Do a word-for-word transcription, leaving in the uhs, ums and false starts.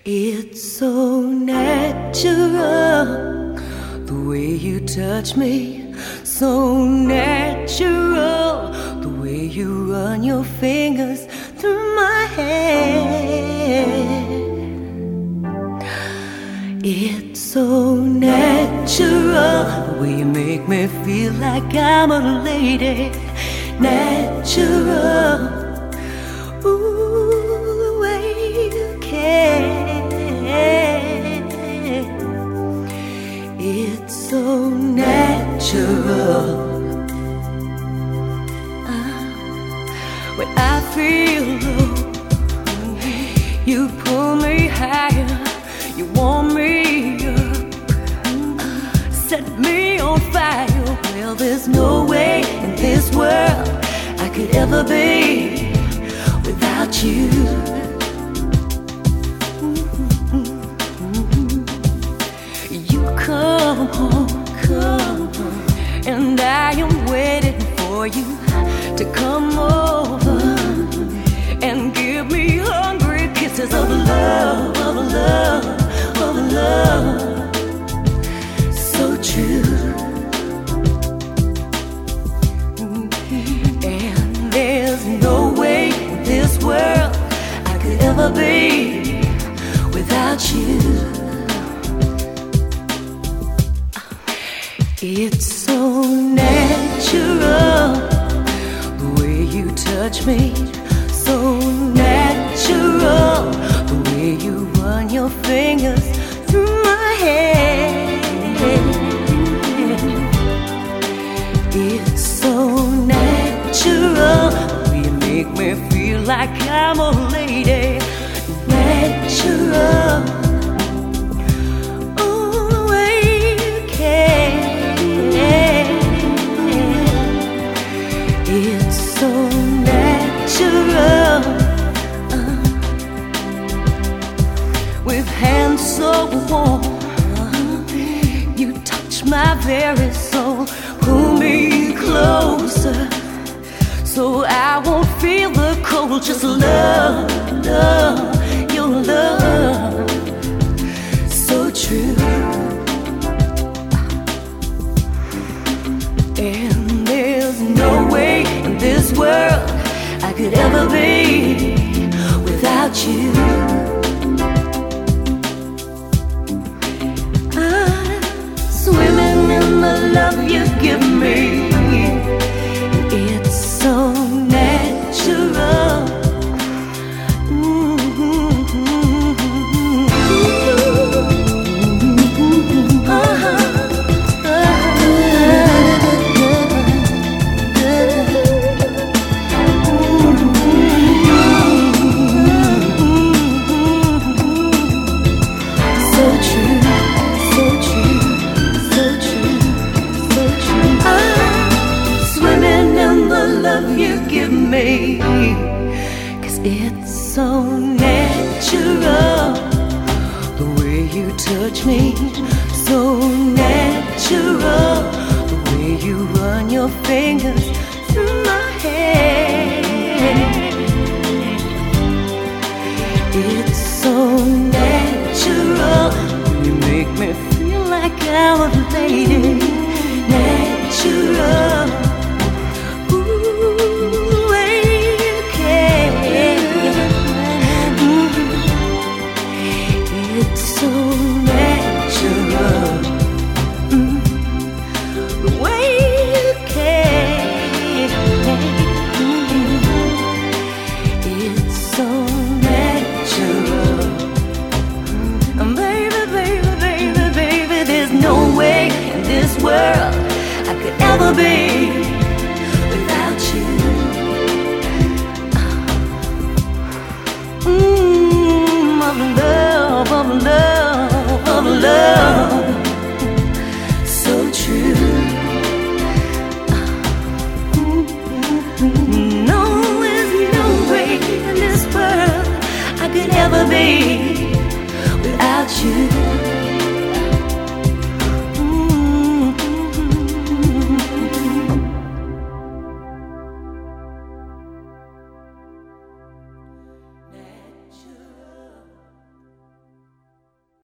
It's so natural, the way you touch me. So natural, the way you run your fingers through my hair. It's so natural, the way you make me feel like I'm a lady. Natural, ooh, the way you care. It's so natural. uh, When I feel low, you pull me higher. You warm me up, uh, set me on fire. Well, there's no way in this world I could ever be without you. Come home, come home, and I am waiting for you to come over and give me hungry kisses of love, of love, of love. So true. And there's no way in this world I could ever be without you. It's so natural, the way you touch me. So natural, the way you run your fingers through my hair. It's so natural, the way you make me feel like I'm a lady. Natural. It's so natural, uh, with hands so warm, uh, you touch my very soul. Pull me closer, so I won't feel the cold. Just love, love, your love, so true. And there's no way in this world I could ever be without you. I'm swimming in the love you give me. It's so natural. Mm-hmm. Uh-huh. You give me, 'cause it's so natural, the way you touch me. So natural, the way you run your fingers through my hair. It's so natural, you make me feel like I'm a lady. Natural. World I could ever be without you. Mmm, of love, of love, of love, so true. No, there's no way in this world I could ever be without you.